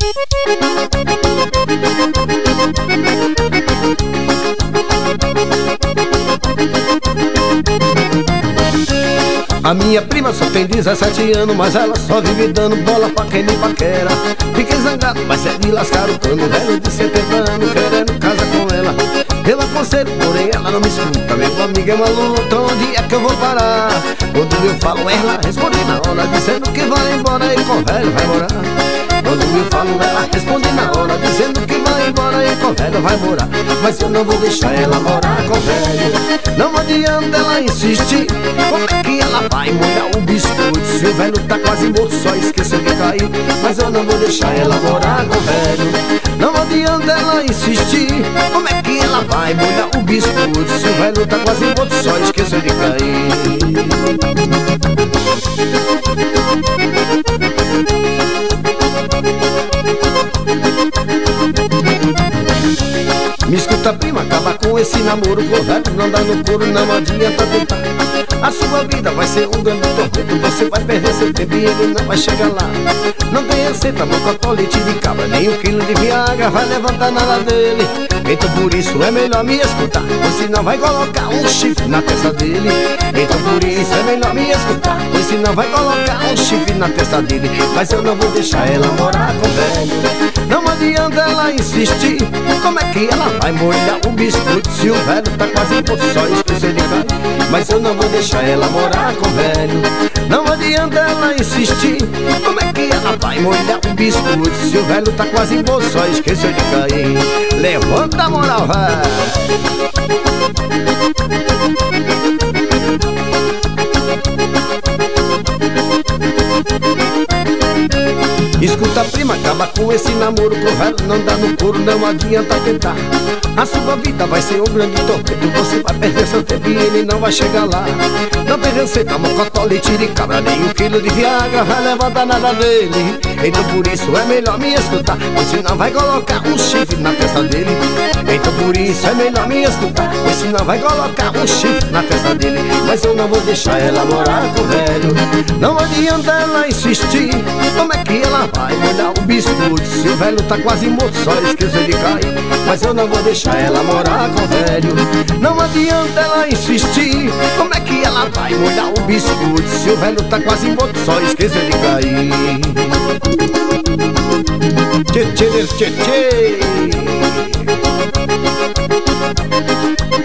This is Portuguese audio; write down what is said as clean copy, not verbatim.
A minha prima só tem 17 anos, mas ela só vive dando bola pra quem me paquera. Fiquei zangado, mas é de lascar o cano. Velho de 70 anos querendo casa com ela. Eu aconselho, porém ela não me escuta. Meu amigo é maluco, então onde é que eu vou parar? Quando eu falo, ela responde na hora, dizendo que vai embora e com o velho vai morar. Quando eu falo, ela responde na hora, dizendo que vai embora e com o velho vai morar. Mas eu não vou deixar ela morar com o velho. Não adianta ela insistir. Como é que ela vai molhar o biscoito se o velho tá quase morto, só esqueceu de cair? Mas eu não vou deixar ela morar com o velho. Não adianta ela insistir. Como é que ela vai molhar o biscoito se o velho tá quase morto, só esqueceu de cair? Me escuta, prima, acaba com esse namoro. Correto, não dá no couro, não adianta tentar. A sua vida vai ser um grande tormento. Você vai perder seu tempo e ele não vai chegar lá. Não tem receita, mocotó, leite de cabra, nem um quilo de viagra vai levantar nada dele. Então por isso é melhor me escutar, pois senão vai colocar um chifre na testa dele. Então por isso é melhor me escutar, pois senão vai colocar um chifre na testa dele. Mas eu não vou deixar ela morar com o velho. Não adianta ela insistir. Como é que ela vai molhar o biscoito se o velho tá quase morto, só esqueceu de cair? Mas eu não vou deixar ela morar com o velho. Não adianta ela insistir. Como é que ela vai molhar o biscoito se o velho tá quase morto, só esqueceu de cair? Levanta a moral, velho. Escuta, prima, acaba com esse namoro. Correto, não dá no couro, não adianta tentar. A sua vida vai ser um grande tormento. Você vai perder seu tempo e ele não vai chegar lá. Não tem receita, mocotó, leite de cabra, nem um quilo de viagra vai levantar nada dele. Então por isso é melhor me escutar, pois senão vai colocar um chifre na testa dele. Então por isso é melhor me escutar, pois senão vai colocar um chifre na testa dele. Mas eu não vou deixar ela morar com o velho. Não adianta ela insistir. Como é que ela vai molhar o biscoito se o velho tá quase morto, só esqueceu de cair? Mas eu não vou deixar ela morar com o velho. Não adianta ela insistir. Como é que ela vai molhar o biscoito se o velho tá quase morto, só esqueceu de cair? Tchê, tchê, tchê, tchê.